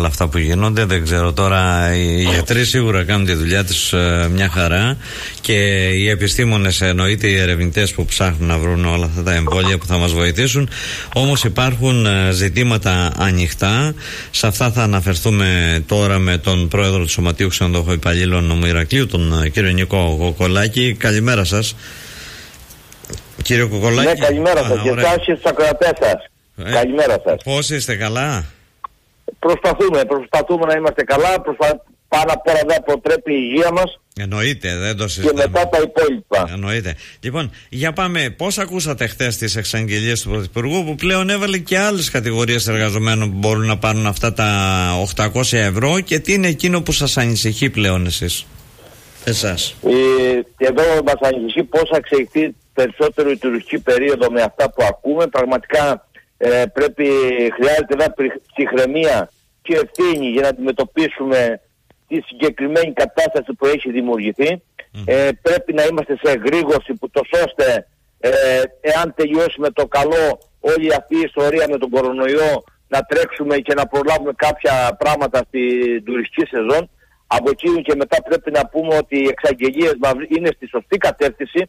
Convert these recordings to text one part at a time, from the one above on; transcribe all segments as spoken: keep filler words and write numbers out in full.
αυτά που γίνονται. Δεν ξέρω τώρα, οι γιατροί σίγουρα κάνουν τη δουλειά τους ε, μια χαρά και οι επιστήμονες, εννοείται οι ερευνητές που ψάχνουν να βρουν όλα αυτά τα εμβόλια που θα μας βοηθήσουν. Όμως υπάρχουν ε, ζητήματα ανοιχτά. Σε αυτά θα αναφερθούμε τώρα με τον πρόεδρο του Σωματείου Ξενοδοχών Υπαλλήλων Νομού Ηρακλείου, τον ε, κύριο Νίκο Κοκολάκη. Καλημέρα σας. Κύριε Κοκολάκη. Ναι, καλημέρα σας και εσάς και στους ακροατές σας. Ε, καλημέρα σας. Πώς είστε, καλά? Προσπαθούμε, προσπαθούμε να είμαστε καλά. Προσπα... Πάνω απ' όλα δεν αποτρέπει η υγεία μας. Εννοείται, δεν το συζητάμε. Και μετά τα υπόλοιπα. Εννοείται. Λοιπόν, για πάμε. Πώς ακούσατε χθες τις εξαγγελίες του Πρωθυπουργού, που πλέον έβαλε και άλλες κατηγορίες εργαζομένων που μπορούν να πάρουν αυτά τα οκτακόσια ευρώ, και τι είναι εκείνο που σας ανησυχεί πλέον εσείς, εσάς? Ε, εδώ μας ανησυχεί πώς θα εξελιχθεί περισσότερο η τουριστική περίοδο με αυτά που ακούμε. Πραγματικά ε, πρέπει, χρειάζεται μια ψυχραιμία και ευθύνη για να αντιμετωπίσουμε τη συγκεκριμένη κατάσταση που έχει δημιουργηθεί. Mm. Ε, πρέπει να είμαστε σε εγρήγορση που τόσο ώστε ε, εάν τελειώσει με το καλό όλη αυτή η ιστορία με τον κορονοϊό, να τρέξουμε και να προλάβουμε κάποια πράγματα στην τουριστική σεζόν. Από εκεί και μετά πρέπει να πούμε ότι οι εξαγγελίες είναι στη σωστή κατεύθυνση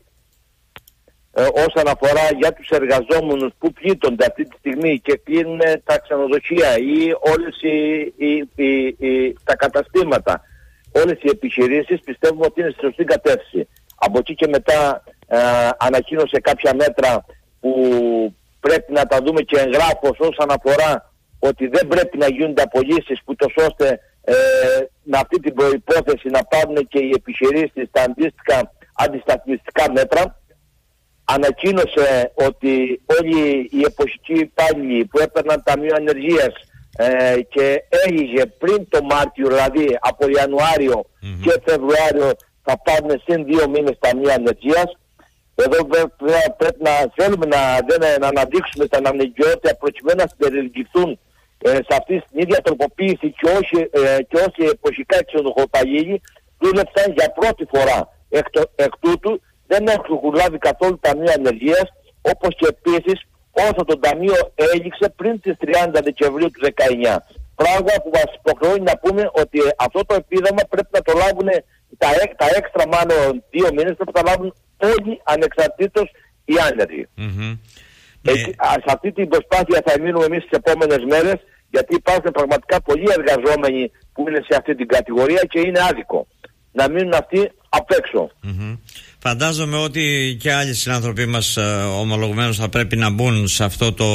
ε, όσον αφορά για τους εργαζόμενους που πλήττονται αυτή τη στιγμή και κλείνουν τα ξενοδοχεία ή όλες οι, οι, οι, οι, τα καταστήματα, όλες οι επιχειρήσεις. Πιστεύουμε ότι είναι στη σωστή κατεύθυνση. Από εκεί και μετά ε, ανακοίνωσε κάποια μέτρα που πρέπει να τα δούμε και εγγράφως όσον αφορά ότι δεν πρέπει να γίνονται απολύσεις, που τόσο ώστε ε, με αυτή την προϋπόθεση να πάρουν και οι επιχειρήσεις τα αντίστοιχα αντισταθμιστικά μέτρα. Ανακοίνωσε ότι όλοι οι εποχικοί υπάλληλοι που έπαιρναν ταμείο ανεργίας ε, και έλυγε πριν το Μάρτιο, δηλαδή από Ιανουάριο mm-hmm. και Φεβρουάριο, θα πάρουν συν δύο μήνες ταμείο ανεργίας. Εδώ βέβαια πρέπει να θέλουμε να, δεν, να αναδείξουμε τα αναγκαιότητα προκειμένου να συμπεριληφθούν ε, σε αυτή την ίδια τροποποίηση και όσοι, ε, και όσοι εποχικά ξενοδοχοϊπαλλήλοι δούλεψαν για πρώτη φορά. Εκ, το, εκ τούτου δεν έχουν λάβει καθόλου ταμείο ανεργίας, όπως και επίσης όσο το ταμείο έληξε πριν τις τριάντα Δεκεμβρίου του δεκαεννιά. Πράγμα που μας υποχρεώνει να πούμε ότι αυτό το επίδομα πρέπει να το λάβουν, τα, τα έξτρα μάλλον δύο μήνες πρέπει να λάβουν όλοι ανεξαρτήτως οι άνεργοι. Mm-hmm. Ε, yeah. Σε αυτή την προσπάθεια θα μείνουμε εμείς τις επόμενες μέρες, γιατί υπάρχουν πραγματικά πολλοί εργαζόμενοι που είναι σε αυτή την κατηγορία και είναι άδικο να μείνουν αυτοί απ' έξω. Mm-hmm. Φαντάζομαι ότι και άλλοι συνάνθρωποι μας ε, ομολογουμένως θα πρέπει να μπουν σε αυτό το,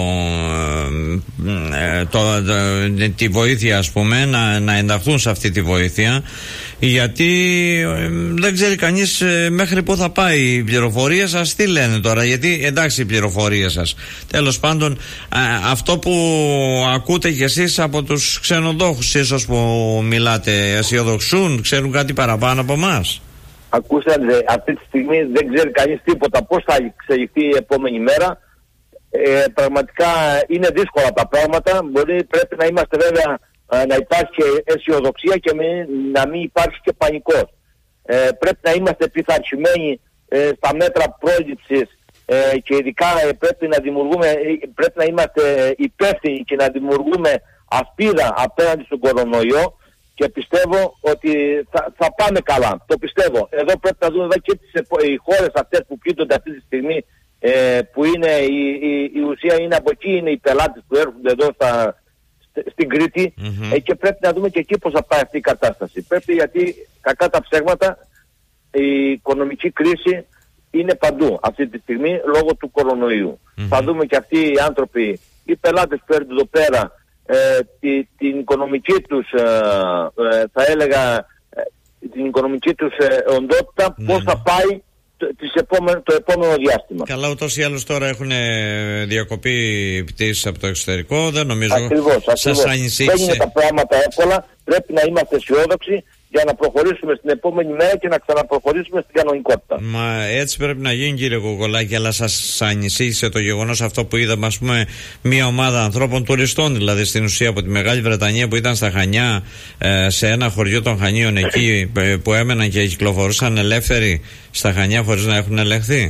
ε, το, το τη βοήθεια, ας πούμε, να, να ενταχθούν σε αυτή τη βοήθεια, γιατί ε, δεν ξέρει κανείς ε, μέχρι πού θα πάει. Οι πληροφορίες σας τι λένε τώρα? Γιατί εντάξει, οι πληροφορίες σας, τέλος πάντων, ε, αυτό που ακούτε κι εσείς από τους ξενοδόχους ίσως που μιλάτε, αισιοδοξούν, ξέρουν κάτι παραπάνω από εμάς? Ακούσατε, αυτή τη στιγμή δεν ξέρει κανείς τίποτα πώς θα εξελιχθεί η επόμενη μέρα. Ε, πραγματικά είναι δύσκολα τα πράγματα. Μπορεί, πρέπει να είμαστε βέβαια, να υπάρχει και αισιοδοξία και μην, να μην υπάρχει και πανικός. Ε, πρέπει να είμαστε πειθαρχημένοι ε, στα μέτρα πρόληψης ε, και ειδικά ε, πρέπει να δημιουργούμε, πρέπει να είμαστε υπεύθυνοι και να δημιουργούμε ασπίδα απέναντι στον κορονοϊό. Και πιστεύω ότι θα, θα πάμε καλά. Το πιστεύω. Εδώ πρέπει να δούμε και τις οι χώρες αυτές που πλήττονται αυτή τη στιγμή, ε, που είναι η, η, η ουσία είναι από εκεί, είναι οι πελάτες που έρχονται εδώ στα, στην Κρήτη. Mm-hmm. Ε, και πρέπει να δούμε και εκεί πώς θα πάει αυτή η κατάσταση. Πρέπει, γιατί κακά τα ψέγματα, η οικονομική κρίση είναι παντού αυτή τη στιγμή λόγω του κορονοϊού. Mm-hmm. Θα δούμε και αυτοί οι άνθρωποι, οι πελάτες που έρχονται εδώ πέρα, Ε, τη, την οικονομική τους ε, ε, θα έλεγα ε, την οικονομική τους ε, οντότητα, ναι, πώς θα πάει το, τις επόμενο, το επόμενο διάστημα. Καλά, ούτως ή άλλως τώρα έχουν διακοπεί πτήσεις από το εξωτερικό. Δεν νομίζω ακριβώς, σας ανησύχησε. Δεν είναι τα πράγματα εύκολα. Πρέπει να είμαστε αισιόδοξοι για να προχωρήσουμε στην επόμενη μέρα και να ξαναπροχωρήσουμε στην κανονικότητα. Μα έτσι πρέπει να γίνει, κύριε Κοκολάκη, αλλά σας ανησύχησε το γεγονός αυτό που είδαμε, ας πούμε, μια ομάδα ανθρώπων τουριστών, δηλαδή στην ουσία από τη Μεγάλη Βρετανία, που ήταν στα Χανιά, ε, σε ένα χωριό των Χανίων εκεί, που έμεναν και κυκλοφορούσαν ελεύθεροι στα Χανιά χωρίς να έχουν ελεγχθεί.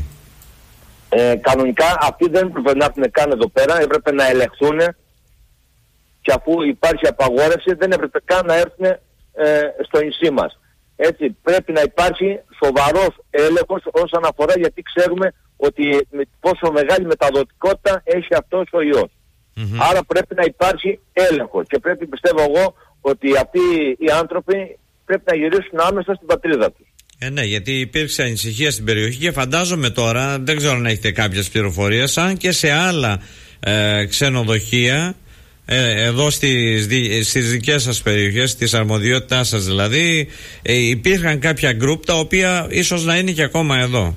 Ε, κανονικά αυτοί δεν έπρεπε να έρθουν καν εδώ πέρα, έπρεπε να ελεγχθούν και αφού υπάρχει απαγόρευση δεν έπρεπε καν να έρθουν ε, στο νησί μας. Έτσι, πρέπει να υπάρχει σοβαρός έλεγχος όσον αφορά, γιατί ξέρουμε ότι με πόσο μεγάλη μεταδοτικότητα έχει αυτός ο ιός. Mm-hmm. Άρα πρέπει να υπάρχει έλεγχο και πρέπει, πιστεύω εγώ, ότι αυτοί οι άνθρωποι πρέπει να γυρίσουν άμεσα στην πατρίδα τους. Ε, ναι, γιατί υπήρξε ανησυχία στην περιοχή και φαντάζομαι τώρα, δεν ξέρω αν έχετε κάποιες πληροφορίες, αν και σε άλλα ε, ξενοδοχεία, ε, εδώ στις, στις δικές σας περιοχές, στις αρμοδιότητάς σας δηλαδή, ε, υπήρχαν κάποια γκρουπ τα οποία ίσως να είναι και ακόμα εδώ.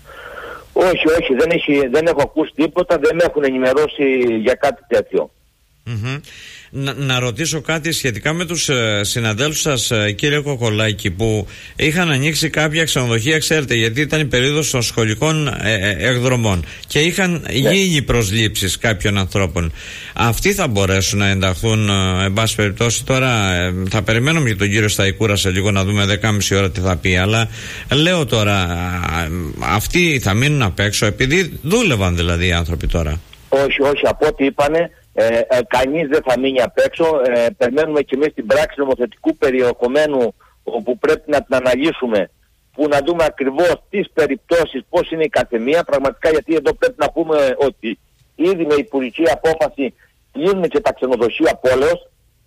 Όχι, όχι, δεν, έχει, δεν έχω ακούσει τίποτα, δεν με έχουν ενημερώσει για κάτι τέτοιο. Mm-hmm. Να, να ρωτήσω κάτι σχετικά με τους ε, συναδέλφους σας, ε, κύριε Κοκολάκη, που είχαν ανοίξει κάποια ξενοδοχεία, ξέρετε, γιατί ήταν η περίοδος των σχολικών ε, ε, εκδρομών και είχαν yeah. γίνει προσλήψεις κάποιων ανθρώπων. Αυτοί θα μπορέσουν να ενταχθούν, ε, εν πάση περιπτώσει, τώρα ε, θα περιμένουμε και τον κύριο Σταϊκούρα σε λίγο να δούμε δέκα και μισή ώρα τι θα πει, αλλά λέω τώρα, ε, αυτοί θα μείνουν απ' έξω επειδή δούλευαν δηλαδή οι άνθρωποι τώρα. Όχι, όχι, από ό,τι είπανε, Ε, ε, κανείς δεν θα μείνει απ' έξω. Ε, περιμένουμε και εμείς την πράξη νομοθετικού περιεχομένου, όπου πρέπει να την αναλύσουμε, που να δούμε ακριβώς τις περιπτώσεις, πώς είναι η καθεμία. Πραγματικά, γιατί εδώ πρέπει να πούμε ότι ήδη με υπουργική απόφαση κλείνουν και τα ξενοδοχεία πόλεως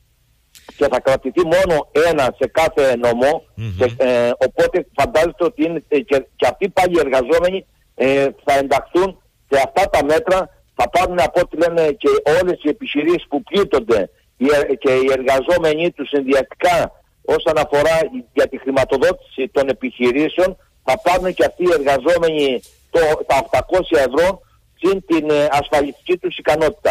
και θα κρατηθεί μόνο ένα σε κάθε νομό. Mm-hmm. Και, ε, οπότε φαντάζεστε ότι είναι, ε, και, και αυτοί πάλι οι εργαζόμενοι ε, θα ενταχθούν σε αυτά τα μέτρα. Θα πάρουν, από ό,τι λένε, και όλες οι επιχειρήσεις που πλήττονται και οι εργαζόμενοι τους συνδυαστικά όσον αφορά για τη χρηματοδότηση των επιχειρήσεων, θα πάρουν και αυτοί οι εργαζόμενοι το, τα επτακόσια ευρώ συν την ε, ασφαλιστική τους ικανότητα.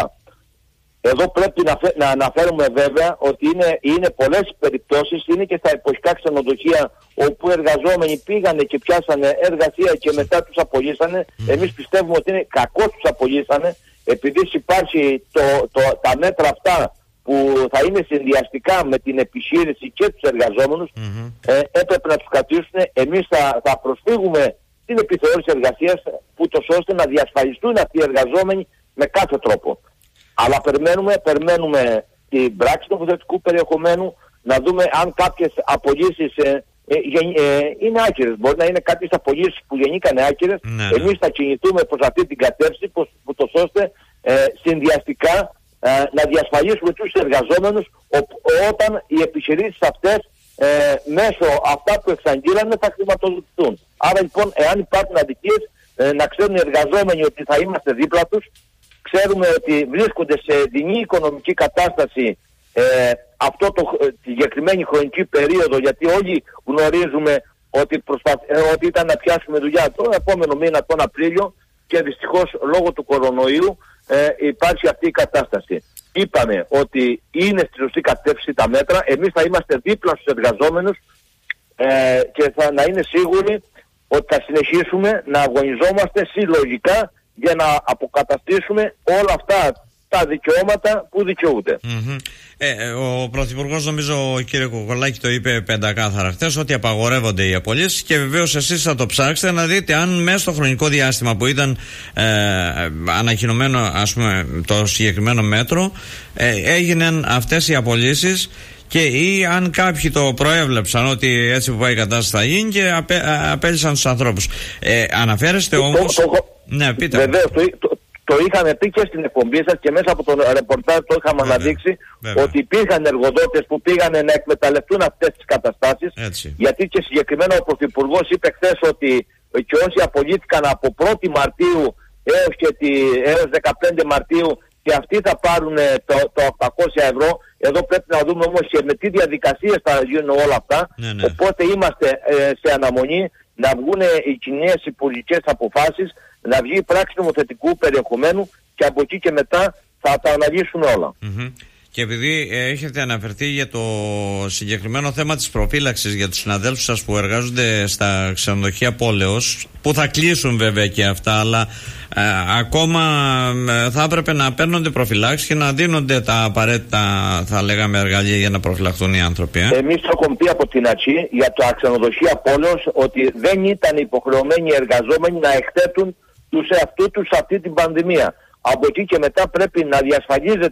Εδώ πρέπει να, φε, να αναφέρουμε βέβαια ότι είναι, είναι πολλές περιπτώσεις, είναι και στα εποχικά ξενοδοχεία όπου εργαζόμενοι πήγανε και πιάσανε εργασία και μετά τους απολύσανε. Mm. Εμείς πιστεύουμε ότι είναι κακώς τους απολύσανε, επειδή υπάρχει το, το, τα μέτρα αυτά που θα είναι συνδυαστικά με την επιχείρηση και τους εργαζόμενους, mm-hmm. ε, έπρεπε να τους κρατήσουν. Εμείς θα, θα προσφύγουμε την επιθεώρηση εργασίας, ούτως ώστε να διασφαλιστούν αυτοί οι εργαζόμενοι με κάθε τρόπο. Αλλά περιμένουμε, περιμένουμε την πράξη του νομοθετικού περιεχομένου, να δούμε αν κάποιες απολύσεις ε, ε, ε, είναι άκυρες. Μπορεί να είναι κάποιες απολύσεις που γεννήκανε άκυρες. Ναι. Εμείς θα κινηθούμε προς αυτή την κατεύθυνση, ούτως ώστε ε, συνδυαστικά ε, να διασφαλίσουμε τους εργαζόμενους ο, όταν οι επιχειρήσεις αυτές ε, μέσω αυτά που εξαγγείλανε θα χρηματοδοτηθούν. Άρα λοιπόν, εάν υπάρχουν αδικίες, ε, να ξέρουν οι εργαζόμενοι ότι θα είμαστε δίπλα τους. Ξέρουμε ότι βρίσκονται σε δεινή οικονομική κατάσταση ε, αυτό το, τη συγκεκριμένη χρονική περίοδο, γιατί όλοι γνωρίζουμε ότι, προσπαθ, ε, ότι ήταν να πιάσουμε δουλειά τον επόμενο μήνα, τον Απρίλιο, και δυστυχώς λόγω του κορονοϊού ε, υπάρχει αυτή η κατάσταση. Είπαμε ότι είναι στη σωστή κατεύθυνση τα μέτρα, εμείς θα είμαστε δίπλα στους εργαζόμενους ε, και θα να είναι σίγουροι ότι θα συνεχίσουμε να αγωνιζόμαστε συλλογικά για να αποκαταστήσουμε όλα αυτά τα δικαιώματα που δικαιούνται. Mm-hmm. Ε, ο Πρωθυπουργός, νομίζω, κύριε Κοκολάκη, το είπε πεντακάθαρα χθες, ότι απαγορεύονται οι απολύσεις, και βεβαίως εσείς θα το ψάξετε να δείτε αν μέσα στο χρονικό διάστημα που ήταν ε, ανακοινωμένο, ας πούμε, το συγκεκριμένο μέτρο, ε, έγιναν αυτές οι απολύσεις, και ή αν κάποιοι το προέβλεψαν ότι έτσι που πάει η κατάσταση θα γίνει και απέ, απέλυσαν τους ανθρώπους. Ε, αναφέρεστε όμως... Το, το, ναι, πείτε. Βεβαίως, το, το, το είχαμε πει και στην εκπομπή σας και μέσα από το ρεπορτάζ το είχαμε βέβαια, αναδείξει, βέβαια. Ότι υπήρχαν εργοδότες που πήγαν να εκμεταλλευτούν αυτές τις καταστάσεις. Έτσι. Γιατί και συγκεκριμένα ο Πρωθυπουργός είπε χθες ότι και όσοι απολύθηκαν από πρώτη Μαρτίου έως, και τη, έως δεκαπέντε Μαρτίου, και αυτοί θα πάρουν το, το οκτακόσια ευρώ. Εδώ πρέπει να δούμε όμως και με τι διαδικασίες θα γίνουν όλα αυτά. Ναι, ναι. Οπότε είμαστε ε, σε αναμονή να βγουν οι κοινές υπουργικές αποφάσεις, να βγει η πράξη νομοθετικού περιεχομένου, και από εκεί και μετά θα τα αναλύσουμε όλα. Mm-hmm. Και επειδή έχετε αναφερθεί για το συγκεκριμένο θέμα της προφύλαξης για τους συναδέλφους σας που εργάζονται στα ξενοδοχεία πόλεως, που θα κλείσουν βέβαια και αυτά, αλλά ε, ακόμα ε, θα έπρεπε να παίρνονται προφυλάξεις και να δίνονται τα απαραίτητα, θα λέγαμε, εργαλεία για να προφυλαχθούν οι άνθρωποι. Ε. Εμείς το έχουμε πει από την αρχή για τα ξενοδοχεία πόλεως ότι δεν ήταν υποχρεωμένοι οι εργαζόμενοι να εκθέτουν τους εαυτούς τους σε αυτή την πανδημία. Από εκεί και μετά πρέπει να διασφαλίζεται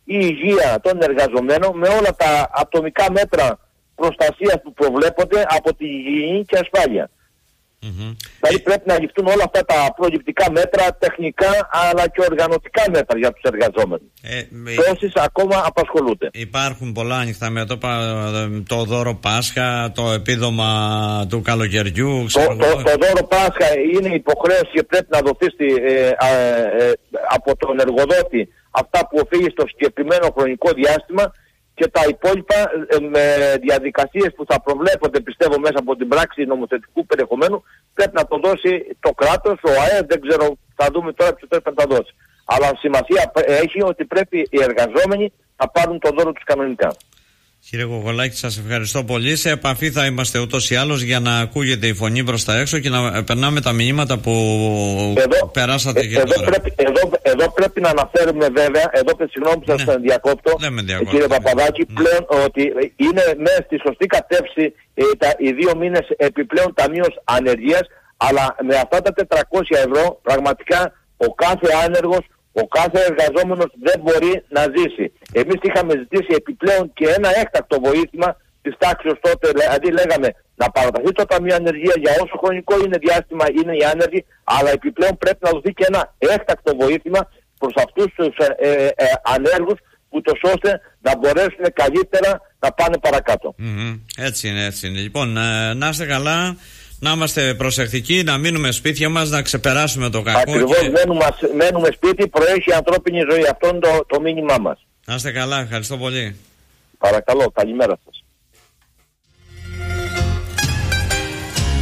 η υγεία των εργαζομένων με όλα τα ατομικά μέτρα προστασίας που προβλέπονται από τη υγιεινή και ασφάλεια. Mm-hmm. Δηλαδή πρέπει να ληφθούν όλα αυτά τα προληπτικά μέτρα, τεχνικά αλλά και οργανωτικά μέτρα για τους εργαζόμενους. Ε, Τόσες ε, ακόμα απασχολούνται. Υπάρχουν πολλά ανοιχτά μέτωπα, το δώρο Πάσχα, το επίδομα του καλοκαιριού. Το, το, το δώρο Πάσχα είναι υποχρέωση και πρέπει να δοθεί στη, ε, ε, ε, από τον εργοδότη αυτά που οφείλει στο συγκεκριμένο χρονικό διάστημα. Και τα υπόλοιπα ε, με διαδικασίες που θα προβλέπονται, πιστεύω, μέσα από την πράξη νομοθετικού περιεχομένου, πρέπει να το δώσει το κράτος, ο ΑΕΔ, δεν ξέρω, θα δούμε τώρα ποιος πρέπει να τα δώσει. Αλλά σημασία έχει ότι πρέπει οι εργαζόμενοι να πάρουν το δώρο τους κανονικά. Κύριε Γογολάκη, σας ευχαριστώ πολύ. Σε επαφή θα είμαστε ούτως ή άλλως για να ακούγεται η φωνή προς τα έξω και να περνάμε τα μηνύματα που εδώ, περάσατε ε, και εδώ τώρα. Πρέπει, εδώ, εδώ πρέπει να αναφέρουμε βέβαια, εδώ και συγγνώμη που σας ναι. διακόπτω, κύριε Παπαδάκη, ναι. πλέον ότι είναι μέσα στη σωστή κατεύθυνση ε, τα, οι δύο μήνες επιπλέον ταμείως ανεργίας, αλλά με αυτά τα τετρακόσια ευρώ πραγματικά ο κάθε άνεργος, ο κάθε εργαζόμενος δεν μπορεί να ζήσει. Εμείς είχαμε ζητήσει επιπλέον και ένα έκτακτο βοήθημα της τάξης τότε, δηλαδή λέγαμε να παραταθεί το Ταμείο Ανεργίας για όσο χρονικό είναι διάστημα είναι οι άνεργοι, αλλά επιπλέον πρέπει να δοθεί και ένα έκτακτο βοήθημα προς αυτούς τους ε, ε, ε, ανέργους, ούτως ώστε να μπορέσουν καλύτερα να πάνε παρακάτω. Mm-hmm. Έτσι είναι, έτσι είναι. Λοιπόν, ε, να είστε καλά. Να είμαστε προσεκτικοί, να μείνουμε σπίτια μας, να ξεπεράσουμε το κακό. Ακριβώς, και... μένουμε, μένουμε σπίτι, προέχει η ανθρώπινη ζωή. Αυτό είναι το, το μήνυμά μας. Να είστε καλά, ευχαριστώ πολύ. Παρακαλώ, καλημέρα σας.